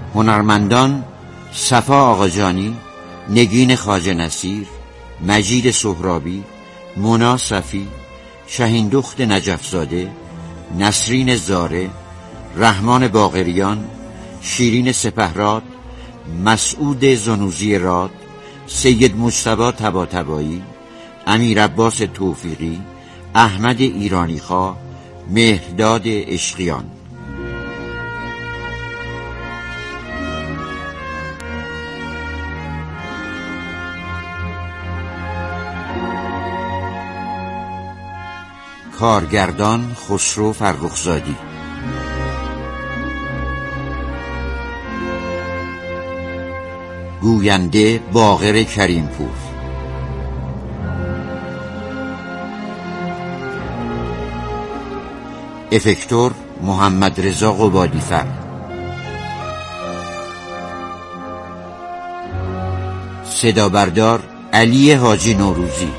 هنرمندان صفا آقاجانی، نگین خواجه نصیر، مجید سهرابی، مونا صفی، شهیندخت نجفزاده، نسرین زاره، رحمان باقریان، شیرین سپهراد، مسعود زنوزی راد، سید مجتبی طباطبایی، امیر عباس توفیقی، احمد ایرانیخواه، مهرداد عشقیان. کارگردان خسرو فرخزادی. گوینده باقر کریمپور. افکتور محمد رضا قبادیفر. صدا بردار علی حاجی نوروزی.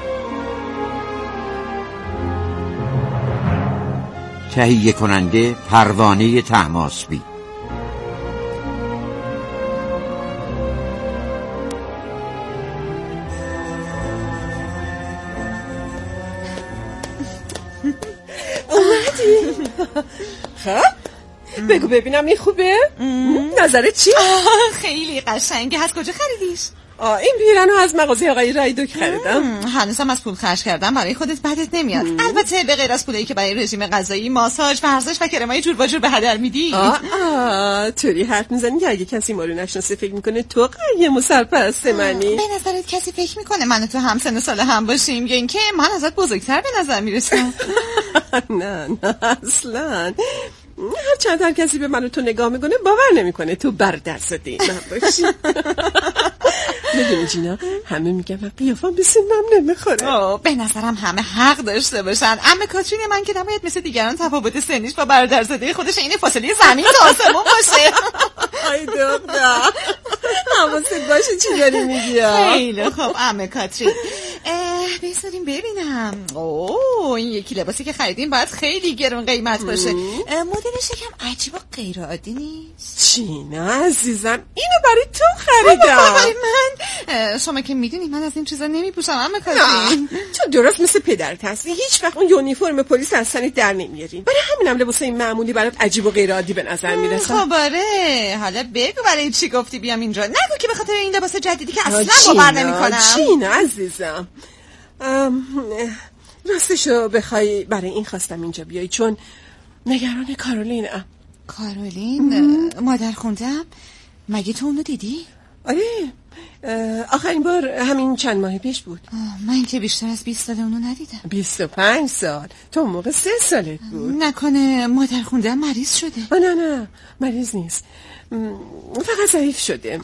تهیه کننده پروانه طهماسبی. اومدی؟ خب بگو ببینم این خوبه؟ نظرت چی؟ خیلی قشنگه. از کجا خریدیش؟ این پیرنو از مغازه آقای رایدوک خریدم. هنوزم از پول خرج کردم برای خودت بدت نمیاد. البته به غیر از پولی که برای رژیم غذایی، ماساژ، ورزش و کرمای جور و جور به هدر میدی. طوری حرف میزنی که اگه کسی ما رو نشناسه فکر میکنه تو قیم و سرپرست منی. به نظرت کسی فکر میکنه من و تو هم سن و سال هم باشیم یا اینکه من ازت بزرگتر به نظر میرسم؟ نه اصلا. هر چند هر کسی به من و تو نگاه میکنه باور نمیکنه تو برادرزاده من باشی. میدونی جینا، همه میگن من قیافم به سنم نمیخوره. به نظرم همه حق داشته باشن. عمه کاترین من که نباید مثل دیگران تفاوت سنیش با برادرزاده خودش این فاصله زمین تا آسمون باشه. ای دختر حواست باشه چی داری میگی. خیلی خوب عمه کاترین. بذاریم ببینم. این یکی لباسی که خریدیم باید خیلی گرون قیمت باشه. مدلش یکم عجیب و غیر عادی نیست؟ جینا عزیزم اینو برای تو خریدم. برای من؟ شما که میدونی من از این چیزا نمیپوشم عمه کاترین. تو درست مثل پدرت هستی، هیچ وقت اون یونیفرم پلیس از تنت در نمیاری. برای همینم لباس این معمولی برات عجیب و غیر عادی به نظر میرسه. خب آره، حالا بگو برای چی گفتی بیام اینجا. نگو که به خاطر این لباس جدیدی که اصلا باور نمیکنم. جینا عزیزم، راستشو بخوای برای این خواستم اینجا بیای چون نگران کارولینم. کارولین؟ مادر خوندم؟ مگه تو اونو دیدی؟ آره، آخرین بار همین چند ماه پیش بود. من که بیشتر از 20 سال اونو ندیدم. 25 سال؟ تو موقع 3 سالت بود. نکنه مادر خوندم مریض شده؟ نه مریض نیست، فقط ضعیف شده.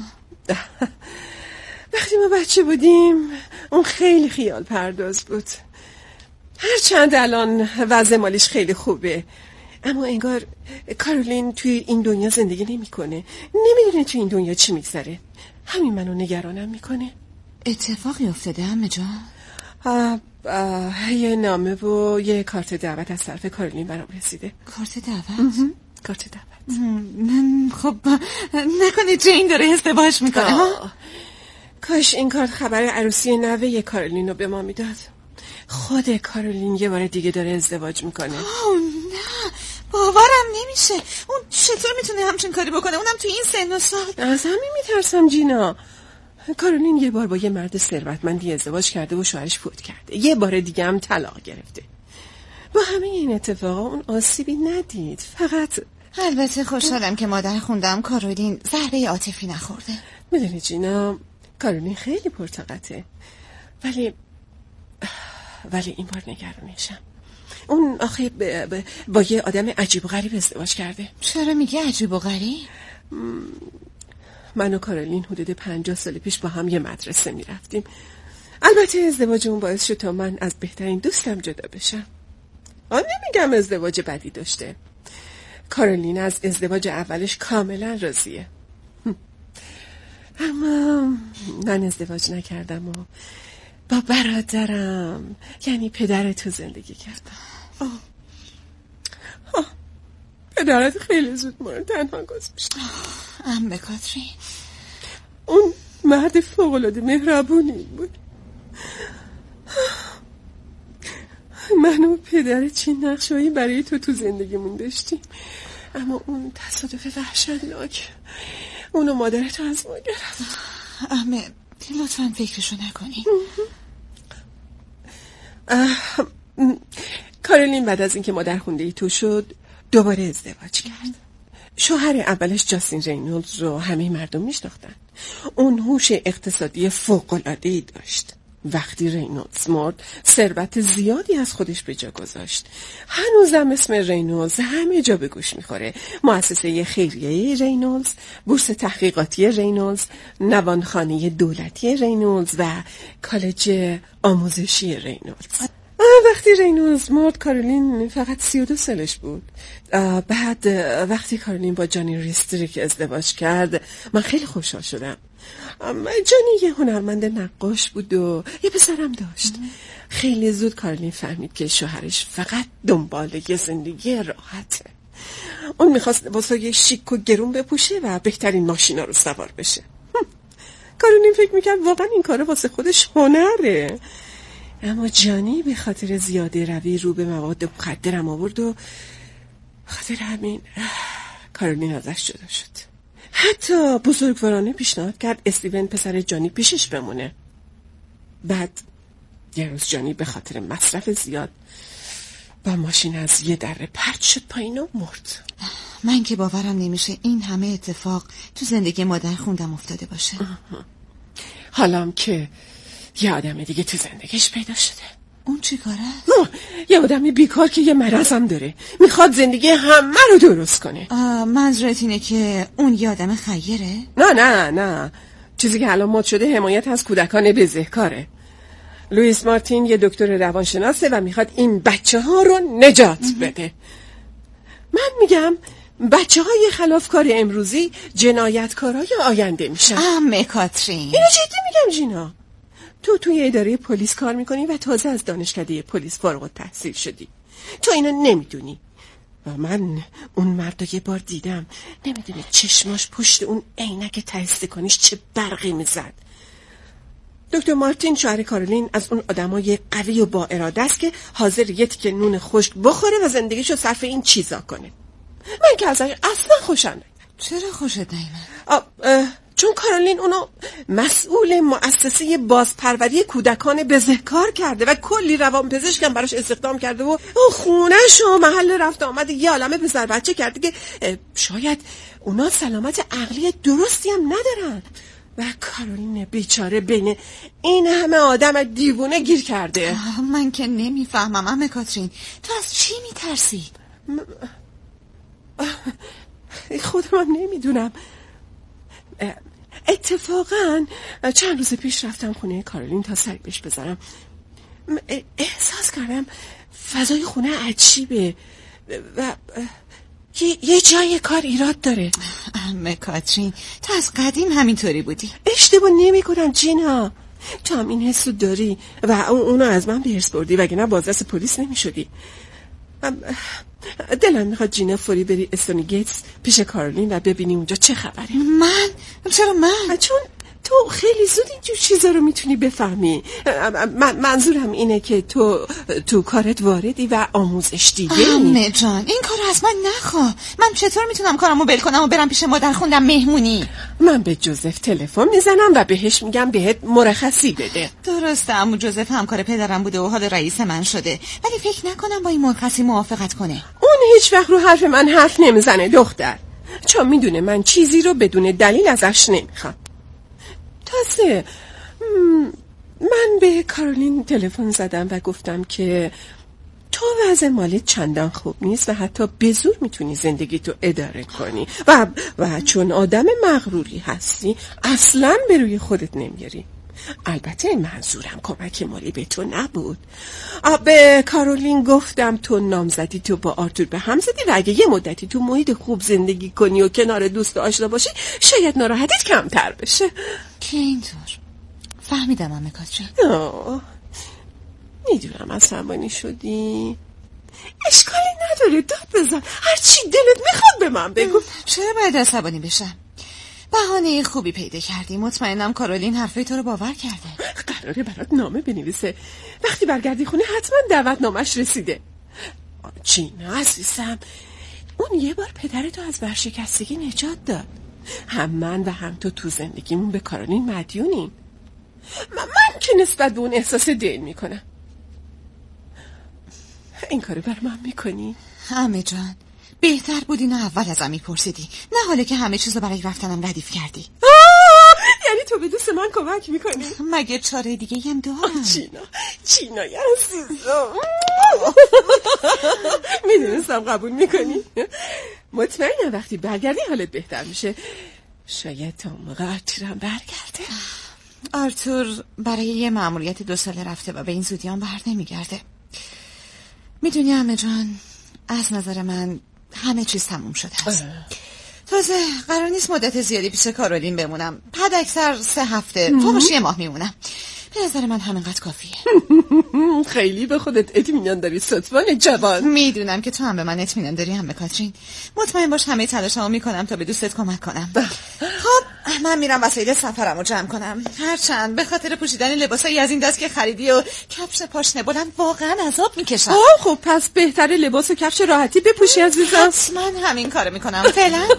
وقتی ما بچه بودیم اون خیلی خیال پرداز بود. هرچند الان وضع مالیش خیلی خوبه، اما انگار کارولین توی این دنیا زندگی نمیکنه. نمیدونه توی این دنیا چی میگذره. همین منو نگرانم میکنه. اتفاقی افتاده عمه جان؟ یه نامه و یه کارت دعوت از طرف کارولین برام رسیده. کارت دعوت؟ کارت دعوت. خب نکنه جین داره ازدواج میکنه؟ کاش این کارت خبر عروسی نوه کارولین رو به ما میداد. خود کارولین یه بار دیگه داره ازدواج میکنه. نه باورم نمیشه. اون چطور میتونه همچین کاری بکنه، اونم تو این سن و سال؟ از همین میترسم جینا. کارولین یه بار با یه مرد ثروتمندی ازدواج کرده و شوهرش فوت کرده. یه بار دیگه هم طلاق گرفته. با همه این اتفاقا اون آسیبی ندید. فقط البته خوشحالم که مادر خوندم کارولین ضربه عاطفی نخورده. میدونی جینا، کارولین خیلی پرطاقته، ولی این بار نگرانشم. اون آخه با یه آدم عجیب و غریب ازدواج کرده. چرا میگه عجیب و غریب؟ من و کارولین حدود 50 سال پیش با هم یه مدرسه میرفتیم. البته ازدواج اون باعث شد تا من از بهترین دوستم جدا بشم. نمیگم ازدواج بدی داشته. کارولین از ازدواج اولش کاملا راضیه. اما من ازدواج نکردم و با برادرم یعنی پدر تو زندگی کردم. پدرت خیلی زود ما رو تنها گذاشت. عمه کاترین، اون مرد فوق‌العاده مهربونی بود. من و پدرت چه نقشه‌ای برای تو زندگیمون داشتیم، اما اون تصادف وحشتناک اونو مادرت از ما گرفت. عمه لطفاً فکرشو نکنی. کارولین بعد از اینکه مادر خونده تو شد دوباره ازدواج کرد. شوهر اولش جاستین رینولدز رو همه مردم میشناختن. اون هوش اقتصادی فوق‌العاده‌ای داشت. وقتی رینولدز مرد ثروت زیادی از خودش به جا گذاشت. هنوزم اسم رینولدز همه جا به گوش میخوره. مؤسسه خیریه رینولدز، بورس تحقیقاتی رینولدز، نوانخانه دولتی رینولدز و کالج آموزشی رینولدز. وقتی رینولدز مرد کارولین فقط 32 سالش بود. بعد وقتی کارولین با جانی ریستریک ازدواج کرد من خیلی خوشحال شدم. جانی یه هنرمند نقاش بود و یه پسرم داشت. خیلی زود کارولین فهمید که شوهرش فقط دنبال یه زندگی راحته. اون میخواست لباسای شیک و گرون بپوشه و بهترین ماشینا رو سوار بشه. کارولین فکر میکرد واقعا این کاره واسه خودش هنره. اما جانی به خاطر زیاده روی رو به مواد مخدرم آورد و خاطر همین کارولین ازش جدا شد. حتی بزرگوارانه پیشنهاد کرد استیون پسر جانی پیشش بمونه. بعد یه روز جانی به خاطر مصرف زیاد با ماشین از یه دره پرت شد پایین و مرد. من که باورم نمیشه این همه اتفاق تو زندگی مادر خوندم افتاده باشه. حالام که یه آدم دیگه تو زندگیش پیدا شده. اون چی کاره؟ یه آدمی بیکار که یه مرض هم داره، میخواد زندگی همه رو درست کنه. منظورت اینه که اون یه آدم خیره؟ نه چیزی که الان مد شده حمایت از کودکان بزهکاره. لوئیس مارتین یه دکتر روانشناسه و میخواد این بچه ها رو نجات بده. من میگم بچه های خلافکار امروزی جنایتکارای آینده میشن. عمه کاترین، اینو جدی میگم جینا. تو توی اداره پلیس کار میکنی و تازه از دانشکده پلیس فارغ التحصیل شدی. تو اینو نمیدونی و من اون مردو یه بار دیدم. نمیدونی چشماش پشت اون عینک ته‌استکانیش چه برقی میزد. دکتر مارتین شوهر کارولین از اون آدمای قوی و با اراده است که حاضر یه تیکه نون خشک بخوره و زندگیشو صرف این چیزا کنه. من که ازش اصلا خوشم نمیاد. چرا خوشت نمیاد؟ چون کارولین اونو مسئول مؤسسه بازپروری کودکان بزهکار کرده و کلی روانپزشک هم براش استخدام کرده و خونه‌ش و محل رفت آمد یه عالمه پسر بچه کرده که شاید اونا سلامت عقلی درستی هم ندارن و کارولین بیچاره بین این همه آدم دیوونه گیر کرده. من که نمیفهمم عمه کاترین، تو از چی میترسی؟ خودم هم نمیدونم. اتفاقا چند روز پیش رفتم خونه کارولین تا سری بهش بذارم. احساس کردم فضای خونه عجیبه و یه جای کار ایراد داره. عمه کاترین، تو از قدیم همینطوری بودی. اشتباه نمی کنم جینا، تو هم این حسو داری و اونو از من بهرس بردی وگرنه بازرس پلیس نمی شدی. دلم میخواد جینا فوری بری استونی گیتس پیش کارولین و ببینی اونجا چه خبره. من؟ چرا من؟ چون تو خیلی زود اینجور چیزا رو میتونی بفهمی. منظورم اینه که تو کارت واردی و آموزش دیدی. عمه جان این کار از من نخوا. من چطور میتونم کارمو بل کنم و برم پیش مادر خوندم مهمونی؟ من به جوزف تلفن میزنم و بهش میگم بهت مرخصی بده. درسته عمو جوزف همکار پدرم بوده و حال رئیس من شده، ولی فکر نکنم با این مرخصی موافقت کنه. اون هیچ وقت رو حرف من حرف نمیزنه دختر، چون میدونه من چیزی رو بدون دلیل ازش نمیخوام. تازه من به کارولین تلفن زدم و گفتم که تو وضع مالی چندان خوب نیست و حتی به زور میتونی زندگی تو اداره کنی و چون آدم مغروری هستی اصلاً به روی خودت نمیاری. البته منظورم کمک مالی به تو نبود. به کارولین گفتم تو نامزدی تو با آرتور به هم زدی و اگه یه مدتی تو محیط خوب زندگی کنی و کنار دوست آشنا باشی شاید ناراحتیت کمتر بشه. که اینطور فهمیدم عمه کاترین. میدونم عصبانی شدی، اشکالی نداره، داد بزن، هر چی دلت میخواد به من بگو. چرا باید عصبانی بشم؟ بهانه خوبی پیدا کردی. مطمئنم کارولین حرفای تو رو باور کرده. قراره برات نامه بنویسه. وقتی برگردی خونه حتما دعوتنامه‌اش رسیده. جینا عزیزم، اون یه بار پدرتو از ورشکستگی نجات داد. هم من و هم تو زندگیمون به کارولین مدیونیم. من که نسبت به اون احساس دین میکنم. این کارو بر من میکنی؟ همه جان، بهتر بود اینو اول ازم میپرسیدی، نه حالا که همه چیزو برای رفتنم ردیف کردی. یعنی تو به دوست من کمک میکنی؟ مگه چاره دیگه هم دارم؟ جینا عزیزم، میدونستم قبول میکنی. مطمئنم وقتی برگردی حالت بهتر میشه. شاید تا موقع آرتورم برگرده. آرتور برای یه مأموریت 2 ساله رفته و به این زودی هم بر نمیگرده. میدونی همه جان، از نظر من همه چیز تموم شده است. تازه قرار نیست مدت زیادی پیش کارولین بمونم. حد اکثر 3 هفته، فوقش 1 ماه میمونم. به نظر من همینقدر کافیه. خیلی به خودت اطمینان داری ستوان جوان. میدونم که تو هم به من اطمینان داری همه کاترین. مطمئن باش همه تلاشمو میکنم تا به دوستت کمک کنم. خب من میرم وسایل سفرمو جمع کنم. هرچند به خاطر پوشیدن لباسایی از این دست که خریدی و کفش پاشنه بلند واقعا عذاب میکشم. خب پس بهتره لباس و کفش راحتی بپوشی عزیزم. حتما همین کارو میکنم. فعلا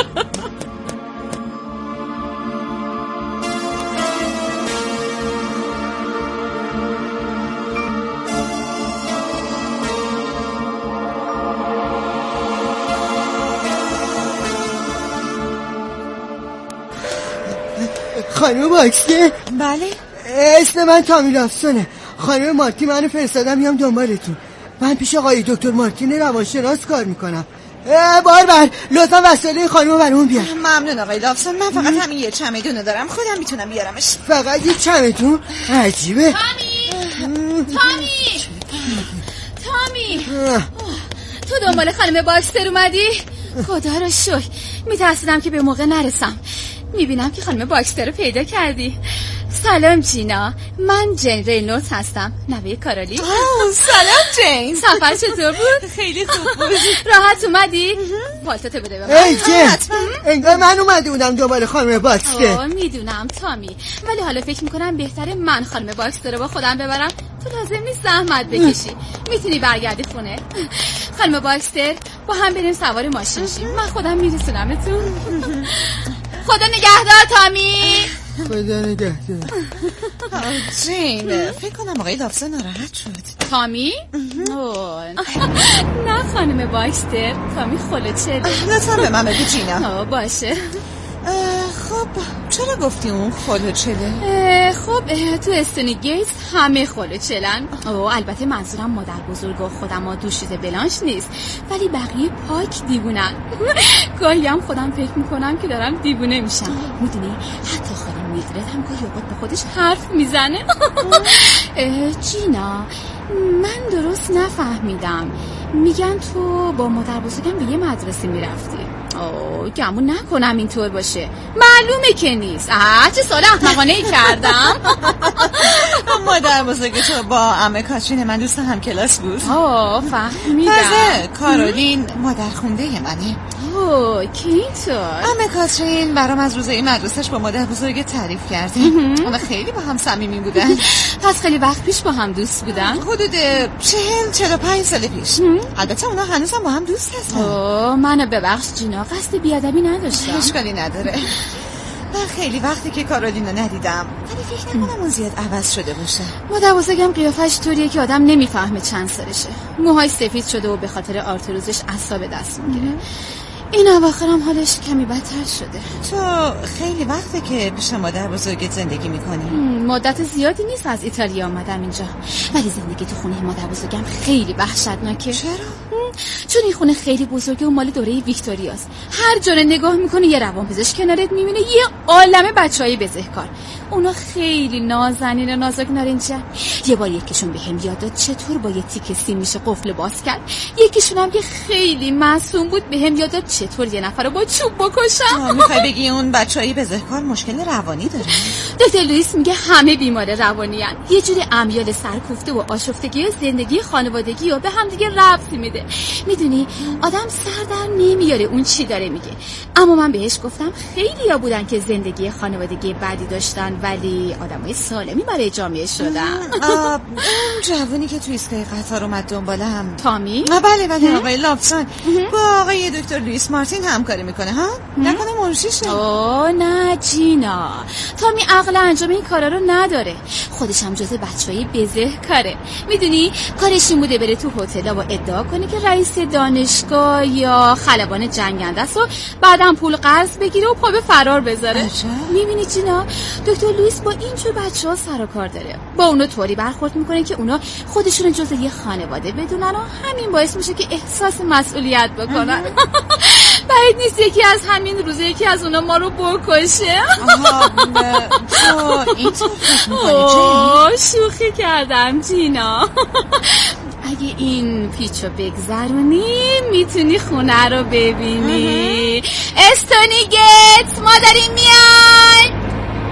خانم باکسته؟ بله. اسم من تامی لافسونه. خانم مارتین منو فرستادم میام دنبالتون. من پیش آقای دکتر مارتین روانشناس کار میکنم. باربر لطفا وسایل خانمو برامون بیار. ممنون آقای لافسون. من فقط همین یه چمدونو دارم، خودم میتونم بیارمش. فقط یه چمدون؟ عجیبه. تامی تو دنبال خانم باکستر اومدی؟ خدا رو شکر. میترسیدم که به موقع نرسم. میبینم که خانم باکستر رو پیدا کردی. سلام جینا، من جین رینولدز هستم، نوه کارولین. سلام جین. سفر چطور بود؟ خیلی خوب بود. راحت اومدی؟ پالتو بده به من. ای جین، انگار من اومده بودم دنبال خانم باکستر. میدونم تامی، ولی حالا فکر میکنم بهتره من خانم باکستر رو با خودم ببرم. تو لازم نیست زحمت بکشی، میتونی برگردی خونه. خانم باکستر، با هم بریم سوار ماشین شیم، من خودم میرسونمتون. خدا نگهدار تامی. خدا نگهدار. جین، فکر کنم آقای لافسون ناراحت شد. تامی؟ نه خانم باکستر، تامی خلوچه. لطفا به من بگو جینا. باشه. خب چرا گفتی اون خلوچله؟ خب تو استونی گیتس همه خلوچلن. البته منظورم مادر بزرگ و خودم دوشیزه بلانش نیست، ولی بقیه پاک دیوونن. گاهی هم خودم فکر میکنم که دارم دیوونه میشم. میدونی حتی خانم میدرد هم گاهی اوقات به خودش حرف میزنه. جینا، من درست نفهمیدم. میگن تو با مادر بزرگم به یه مدرسه میرفتی. گمون نکنم اینطور باشه. معلومه که نیست. چه سوال احمقانه‌ای کردم. مادر بزرگ تو با عمه کاترین من دوست هم کلاس بود. فهمیدم. تازه کارولین مادر خونده منه. کی اینطور؟ عمه کاترین برام از روزای مدرسهش با مادر بزرگ تعریف کرده. اونا خیلی با هم صمیمی بودن. پس خیلی وقت پیش با هم دوست بودن؟ حدود 40-45 سال پیش. البته اونا هنوزم با هم دوست هستن. منو ببخش جینا، قصد بیادبی نداشتم. اشکالی نداره. من خیلی وقتی که کارولینو ندیدم، ولی فکر نکنم اون زیاد عوض شده باشه. مادر بزرگم قیافش طوریه که آدم نمیفهمه چند سالشه. موهای سفید شده و به خاطر آرتروزش اعصاب دست میگیره. این اواخرم حالش کمی بدتر شده. تو خیلی وقته که پیش مادر بزرگت زندگی میکنی؟ مدت زیادی نیست از ایتالیا آمدم اینجا، ولی زندگی تو خونه مادر بزرگم خیلی وحشتناکه. چرا؟ چون این خونه خیلی بزرگه و مال دوره ویکتوریاست. هر جا نگاه میکنی یه روانپزشک کنارت میبینه، یه عالمه بچهای بزهکار. اونا خیلی نازنین و نازک نارنجن. یه بار یکیشون بهم یاد داد چطور با یه تیکه سیم میشه قفل باز کرد. یکیشون هم که خیلی معصوم بود بهم یاد داد چطور یه نفر رو با چوب بکشم. میخوای بگی اون بچهای بزهکار مشکل روانی دارن؟ دکتر لوئیس میگه همه بیمار روانی ان. یه جوری امیال سرکوفته و آشفتگی زندگی خانوادگی رو به هم دیگه ربط میده. میدونی آدم سر در نمیاره اون چی داره میگه. اما من بهش گفتم خیلیا بودن که زندگی خانوادگی بدی داشتن ولی آدمای سالمی برای جامعه شدن. اون جوونی که تو ایستگاه قطار اومد دنبالم، تامی؟ بله آقای لابسون با آقای دکتر لوئیس مارتین همکاری میکنه ها؟ نکنه منشیشه؟ اوه نه جینا، تامی عقل انجام این کارا رو نداره. خودش هم جز بچهای بزهکاره. میدونی کارش این بوده بره تو هتل‌ها و ادعا کنه که رئیس دانشگاه یا خلبان جنگنده است و بعدم پول قرض بگیره و پا به فرار بذاره. میبینی جینا دکتر لوئیس با اینجور بچه‌ها سر و کار داره. با اونا طوری برخورد میکنه که اونا خودشون جز یه خانواده بدونن و همین باعث میشه که احساس مسئولیت بکنن. بعید نیست یکی از همین روزه یکی از اونا ما رو بکشه. تو اینطور فکر میکنی؟ شوخی کردم جینا. اگه این پیچو بگذرونی میتونی خونه رو ببینی. استونی گیت ما داریم میای.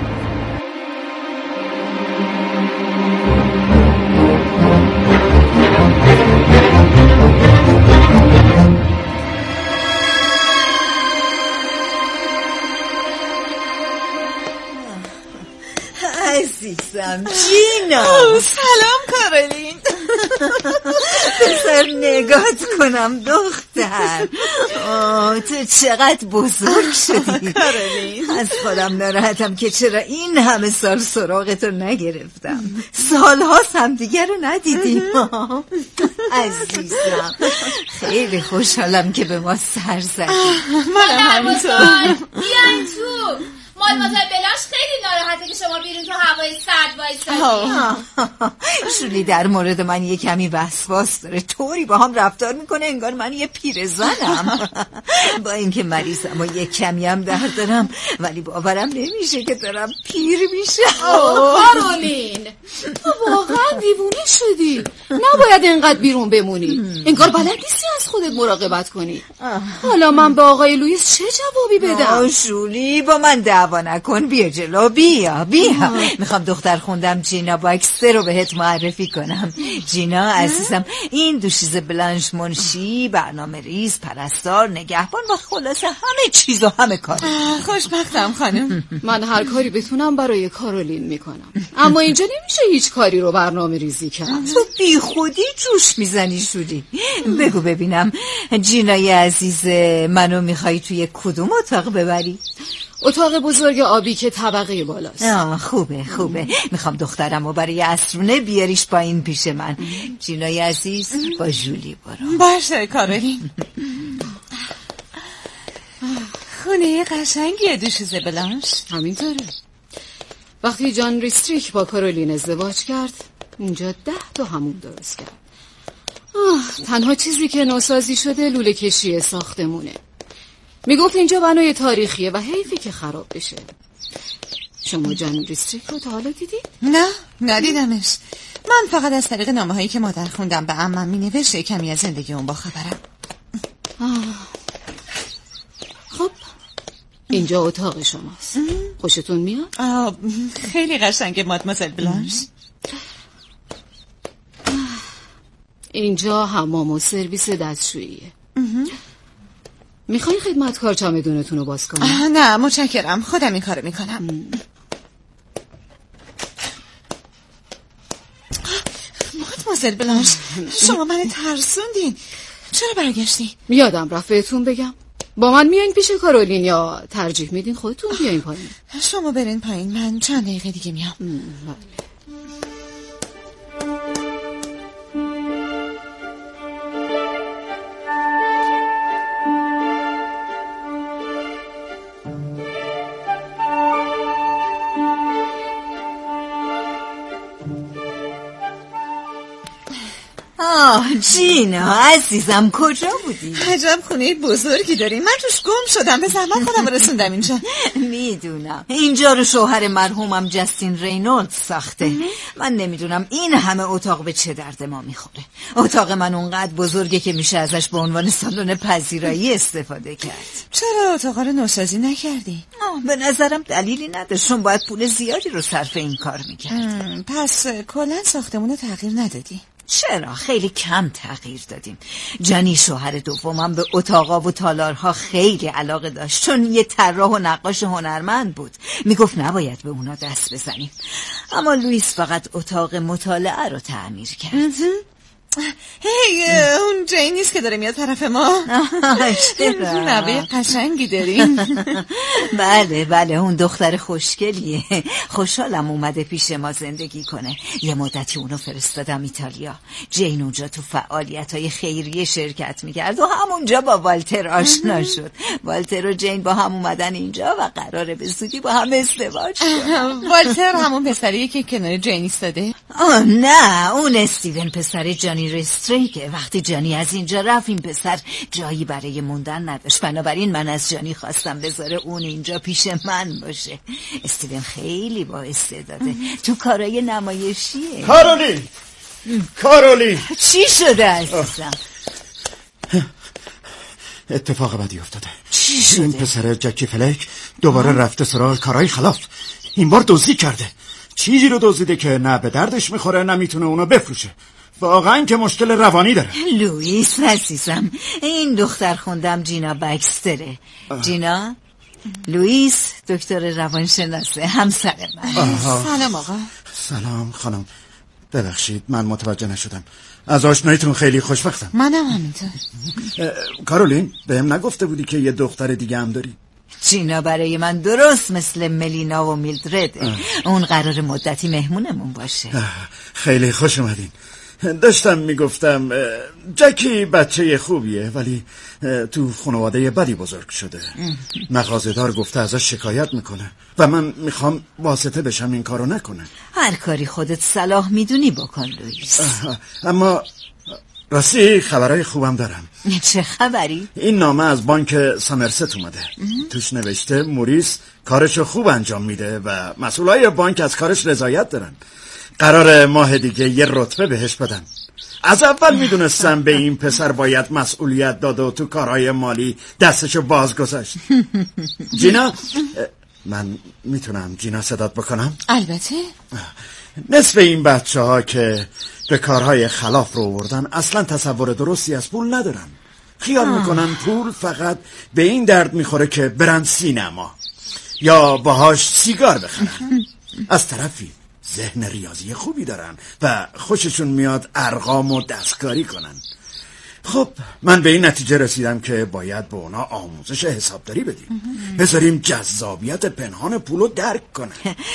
عزیزم جینا. سلام کارولین. بذار نگات کنم دختر. تو چقدر بزرگ شدی کارولین. از خودم ناراحتم که چرا این همه سال سراغتو نگرفتم. سالهاست هم دیگر رو ندیدیم. عزیزم خیلی خوشحالم که به ما سر زدی. منم همینطور. بیاین تو. مادمازل بلاش خیلی ناراحته که شما بیرون تو هوای سرد وایسادی. شولی در مورد من یه کمی وسواس داره. طوری با هم رفتار میکنه انگار من یه پیرزنم. با اینکه مریضم و یه کمی هم درد دارم ولی باورم نمیشه که دارم پیر میشم. کارولین تو واقعا دیوونه شدی. نباید اینقدر بیرون بمونی. انگار بلد نیستی از خودت مراقبت کنی. حالا من به آقای لوئیس چه جوابی بدم؟ شولی با من دعوا نکن. بیا جلو. بیا میخوام دختر خوندم جینا باکستر رو بهت معرفی کنم. جینا عزیزم این دوشیزه بلانش منشی، برنامه ریز، پرستار، نگهبان و خلاصه همه چیز و همه کار. خوشبختم خانم. من هر کاری بتونم برای کارولین میکنم اما اینجا نمیشه هیچ کاری رو برنامه ریزی کرد. تو بی خودی جوش میزنی شولی. بگو ببینم جینای عزیز منو میخوای توی کدوم اتاق ببری؟ اتاق بزرگ آبی که طبقه بالاست. خوبه. میخوام دخترم رو برای عصرونه بیاریش پایین پیش من. جینای عزیز با جولی برو. باشه کارولین. خونه قشنگیه دوشیزه بلانش. همینطوره. وقتی جان ریستریک با کارولین ازدواج کرد اینجا 10 تا همون درست کرد. تنها چیزی که نوسازی شده لوله کشی ساختمونه. میگفت اینجا بنای تاریخیه و حیفی که خراب بشه. شما جان ریستریک رو تا حالا دیدید؟ نه ندیدمش. من فقط از طریق نامه هایی که مادر خوندم به عمم مینوشت کمی از زندگی اون با خبرم. خب اینجا اتاق شماست. خوشتون میاد؟ خیلی قشنگه مادمازل بلانش. اینجا حمام و سرویس دستشوییه. میخواین خدمتکار چمدونتون رو باز کنم؟ نه متشکرم، خودم این کارو میکنم. مادمازل بلانش شما من ترسوندین. چرا برگشتی؟ یادم رفت بهتون بگم. با من میایین پیش کارولین یا ترجیح میدین خودتون بیاین پایین؟ شما برین پایین، من چند دقیقه دیگه میام. جینا عزیزم کجا بودی؟ عجب خونه بزرگی داری. من توش گم شدم، به زحمت خودم رسوندم اینجا. میدونم اینجا رو شوهر مرحومم جستین رینولد ساخته. من نمیدونم این همه اتاق به چه درد ما میخوره. اتاق من اونقدر بزرگه که میشه ازش به عنوان سالن پذیرایی استفاده کرد. چرا اتاق رو نوسازی نکردی؟ به نظرم دلیلی نداشت، چون باید پول زیادی رو صرف این کار میکرد. پس کلا ساختمون رو تغییر ندادی؟ چرا؟ خیلی کم تغییر دادیم. جانی شوهر دومم به اتاقا و تالارها خیلی علاقه داشت، چون یه طراح و نقاش هنرمند بود. میگفت نباید به اونا دست بزنیم. اما لوئیس فقط اتاق مطالعه رو تعمیر کرد. هی اون جین نیست که داره میاد طرف ما؟ نوه قشنگی داریم. بله اون دختر خوشگلیه. خوشحالم اومده پیش ما زندگی کنه. یه مدتی اونو فرستادم ایتالیا. جین اونجا تو فعالیت‌های خیریه شرکت میکرد و همونجا با والتر آشنا شد. والتر و جین با هم اومدن اینجا و قراره به زودی با هم ازدواج کنن. والتر همون پسریه که کنار جین ایستاده؟ نه، اون استیون پسر جانی رستریکه. وقتی جانی از اینجا رفت این پسر جایی برای موندن نداشت، بنابراین من از جانی خواستم بذاره اون اینجا پیش من باشه. استیون خیلی با استعداده، تو کارای نمایشیه. کارولین چی شده عزیزم؟ اتفاق بدی افتاده. چی شده؟ این پسر جکی فلک دوباره رفته سراغ کارهای خلاف. این بار دزدی کرده. چیزی رو دزدیده که نه به دردش میخوره نه میتونه اونو بفروشه. واقعا که مشکل روانی داره. لوئیس عزیزم، این دختر خوندم جینا بکستره. جینا؟ لوئیس دکتر روانشناسه، همسر من. سلام آقا. سلام خانم، ببخشید من متوجه نشدم. از آشناییتون خیلی خوشوقتم. منم همینطور. کارولین بهم نگفته بودی که یه دختر دیگه هم داری؟ جینا برای من درست مثل ملینا و میلدرده. اون قرار مدتی مهمونمون باشه. خیلی خوش اومدین. داشتم میگفتم جکی بچه خوبیه ولی تو خانواده بدی بزرگ شده. مغازه‌دار گفته ازش شکایت میکنه و من میخوام واسطه بشم این کارو نکنه. هر کاری خودت صلاح میدونی بکن لوئیس. اما راستی خبرهای خوبم دارم. چه خبری؟ این نامه از بانک سامرست اومده. توش نوشته موریس کارشو خوب انجام میده و مسئولای بانک از کارش رضایت دارن. قرار ماه دیگه یه رتبه بهش بدن. از اول میدونستم به این پسر باید مسئولیت داد و تو کارهای مالی دستشو باز گذاشت. جینا، من میتونم جینا صدات بکنم؟ البته. نصف این بچه ها که به کارهای خلاف رو آوردن اصلا تصور درستی از پول ندارن. خیال میکنن پول فقط به این درد میخوره که برن سینما یا باهاش سیگار بخرن. از طرفی ذهن ریاضی خوبی دارن و خوششون میاد ارقام و دستکاری کنن. خب من به این نتیجه رسیدم که باید به اونا آموزش حسابداری بدیم. بذاریم جذابیت پنهان پولو درک کنن.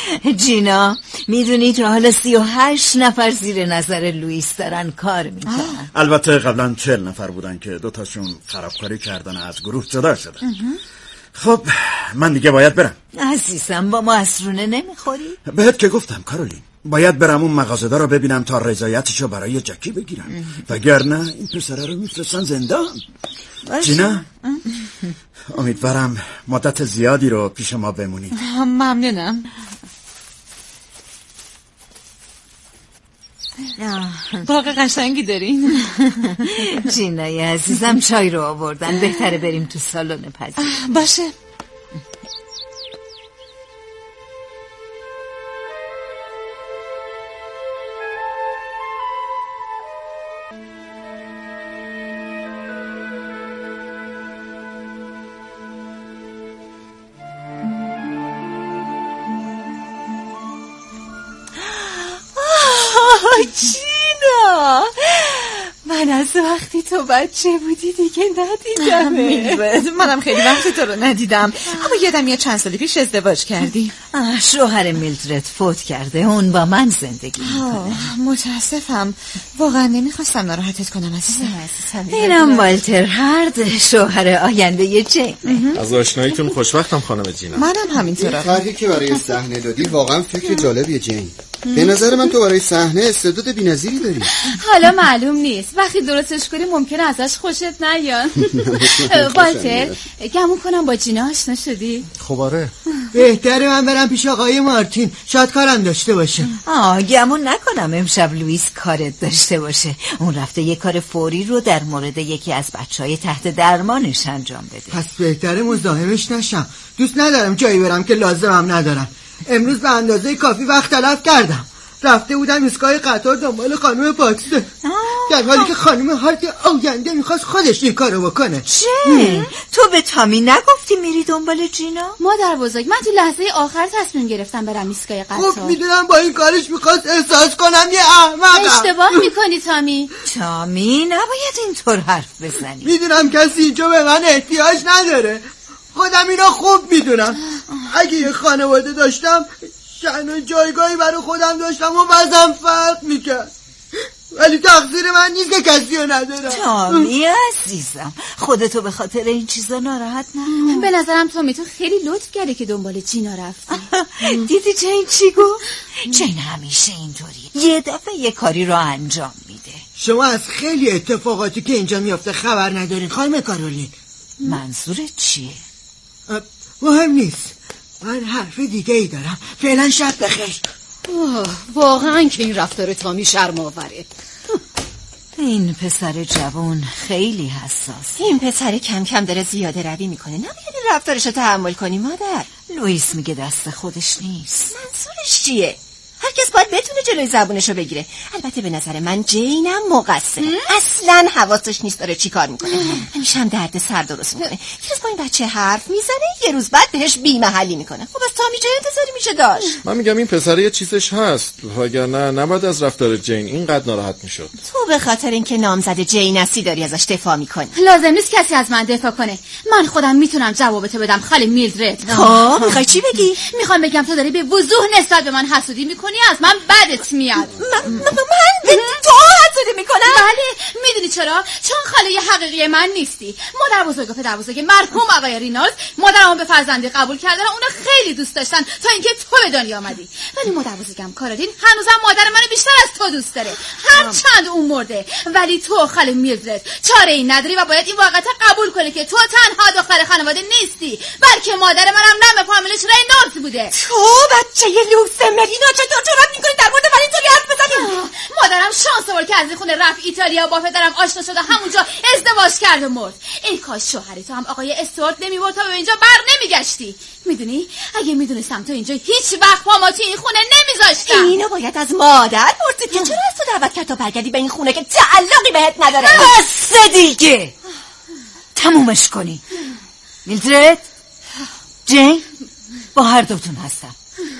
جینا، میدونی تا حالا 38 نفر زیر نظر لوئیس دارن کار میکنن. البته قبلا 40 نفر بودن که دوتاشون خرابکاری کردن از گروه جدا شدن. خب من دیگه باید برم. عزیزم با ما اسرونه نمیخوری؟ بهت که گفتم کارولین، باید برم اون مغازه‌دار رو ببینم تا رضایتشو برای جکی بگیرم، وگرنه این پسره رو میفرستن زندان. جینا، امیدوارم مدت زیادی رو پیش ما بمونی. ممنونم. باغ قشنگی دارین. جینای عزیزم چای رو آوردن، بهتره بریم تو سالن پذیرایی. باشه. جینا، من از وقتی تو بچه بودی دیگه ندیدمت. منم خیلی وقتی تو رو ندیدم، اما یادم یه چند سال پیش ازدواج کردی. شوهر میلدرد فوت کرده، اون با من زندگی میکنه. متاسفم، واقعا نمیخواستم ناراحتت کنم عزیزم. اینم والتر هارد، شوهر آینده جین. از آشناییتون خوشوقتم خانم جینا. منم همینطورم. طرحی که برای صحنه دادی واقعا فکر جالبیه جین. به نظر من تو برای صحنه استعداد بی‌نظیری داری. حالا معلوم نیست، وقتی درستش کنی ممکنه ازش خوشت نیاد. والتر، گمون کنم با جینا آشنا شدی؟ خب آره. بهتره من برم پیش آقای مارتین، شاید کارم داشته باشه. گمون نکنم امشب لوئیس کارت داشته باشه. اون رفته یه کار فوری رو در مورد یکی از بچهای تحت درمانش انجام بده. پس بهتره مزاحمش نشم. دوست ندارم جایی برم که لازمم ندارم. امروز به اندازه کافی وقت تلف کردم. رفته بودم ایستگاه قطار دنبال خانم پاتسه، در حالی که خانم هارت آینده میخواست خودش این کارو بکنه. چه؟ تو به تامی نگفتی میری دنبال جینا؟ مادر بزرگ، من تو لحظه آخر تصمیم گرفتم برم ایستگاه قطار. خب میدونم با این کارش میخواست احساس کنم یه احمقم. اشتباه میکنی تامی. تامی نباید اینطور حرف بزنی. میدونم کسی اینجا به من احتیاج نداره، خودم اینا خوب میدونم. اگه یه خانواده داشتم شأن و جایگاهی برای خودم داشتم و وضعم فرق میکرد، ولی تقصیر من نیست که کسی رو ندارم. تامی عزیزم، خودتو به خاطر این چیزا ناراحت نکن. به نظرم تامی تو خیلی لطف کرده که دنبال جینا رفتی. دیدی جین چی گفت؟ جین همیشه اینطوری، یه دفعه یه کاری رو انجام میده. شما از خیلی اتفاقاتی که اینجا میافته خبر ندارین خانم کارولین. منظورت چیه؟ مهم نیست، من حرف دیگه ای دارم. فعلا شب بخیر. واقعا که این رفتار تامی شرم‌آوره. این پسر جوان خیلی حساس. این پسر کم کم داره زیاده روی میکنه، نباید این رفتارش رو تحمل کنی مادر. لوئیس میگه دست خودش نیست. منظورش چیه؟ هر کس باید بتونه جلوی زبونشو بگیره. البته به نظر من جینم مقصره، اصلا حواسش نیست داره چی کار میکنه. همیشه هم درد سر درست میکنه. یه روز با این بچه حرف میزنه، یه روز بعد بهش بی‌محلی میکنه. خب از تامی چه انتظاری میشه داشت؟ من میگم این پسر یه چیزش هست، وگرنه نباید از رفتار جین اینقدر ناراحت میشد. تو به خاطر اینکه نامزد جین هستی داری ازش دفاع میکنی. لازم نیست کسی از من دفاع کنه، من خودم میتونم جوابتو بدم خاله میلدرد. خب میخوای چی بگی؟ میخوام بگم تو داری به وضوح نسبت به من حسودی میکنی، از من بدت میاد. من تو حسودی میکنم؟ بله، میدونی چرا؟ چون خاله حقیقی من نیستی. مادر بزرگ و پدر بزرگ مرحوم آقای رینالد مادرمو به فرزندی قبول کردن، اونا خیلی دوست داشتن تا اینکه تو به دنیا آمدی. ولی مادر بزرگم کارولین هنوزم مادر منو بیشتر از تو دوست داره، هرچند اون مرده. ولی تو خاله میلدرد چاره ای نداری و باید این واقعیت قبول کنی که تو تنها دختر خانواده نیستی، بلکه مادر منم نام فامیلش رینالد بوده. تو بچه لوسه مرینا چطور جرأت میکنی در مورد من اینطوری حرف بزنی؟ مادرم شانس آورد که از این خونه رفت ایتالیا، با پدرم آشنا شد و همونجا ازدواج کرد و مرد. ای کاش شوهر تو هم آقای استوارت نمی‌برد تا به اینجا بر نمیگشتی. میدونی اگه میدونستم تو اینجا هیچ وقت پامو تو این خونه نمیذاشتم. اینو باید از مادر پرسید که چرا از تو دعوت کرد تا برگردی به این خونه که تعلقی بهت نداره. بس دیگه، تمومش کنی. میلدرد، جین، با هر دوتون هستم.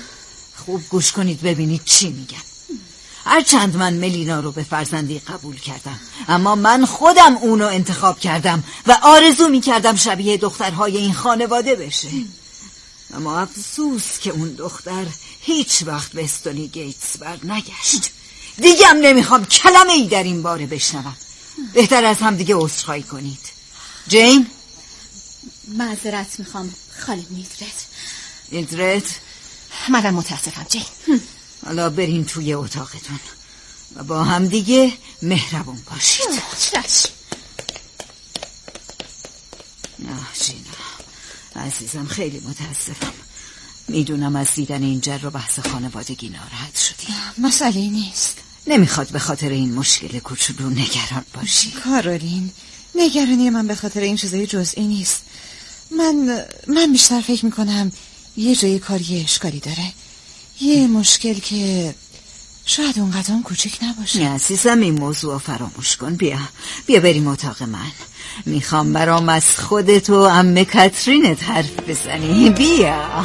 خوب گوش کنید ببینید چی میگم. هرچند من ملینا رو به فرزندی قبول کردم، اما من خودم اونو انتخاب کردم و آرزو میکردم شبیه دخترهای این خانواده بشه. اما افسوس که اون دختر هیچ وقت به استونی گیتس بر نگشت. دیگه هم نمیخوام کلمه ای در این باره بشنوم. بهتر از هم دیگه عذرخواهی کنید. جین، معذرت میخوام خاله میلدرد. میلدرد، منم متاسفم جین. حالا برین توی اتاقتون و با هم دیگه مهربون باشید. چشم. جینا عزیزم، خیلی متاسفم. میدونم از دیدن این جر و بحث خانوادگی ناراحت شدی. مسئله نیست. نمیخواد به خاطر این مشکل کوچولو نگران باشی. کارولین، نگرانی من به خاطر این چیزای جزئی نیست. من بیشتر فکر میکنم یه جای کاری اشکالی داره، یه مشکل که شاید اونقدر هم کوچیک نباشه. عزیزم این موضوع فراموش کن. بیا بریم اتاق من. میخوام برام از خودت و عمه کاترینت حرف بزنی. بیا.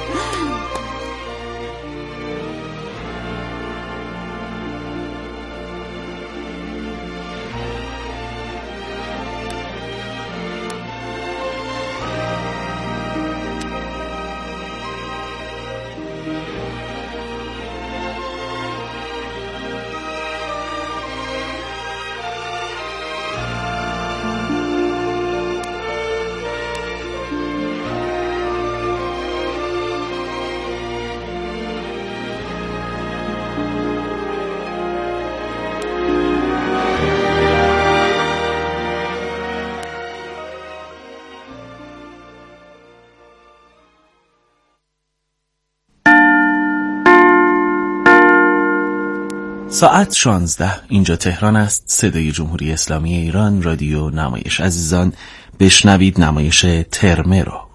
ساعت 16. اینجا تهران است. صدای جمهوری اسلامی ایران، رادیو نمایش. عزیزان بشنوید نمایش ترمه رو.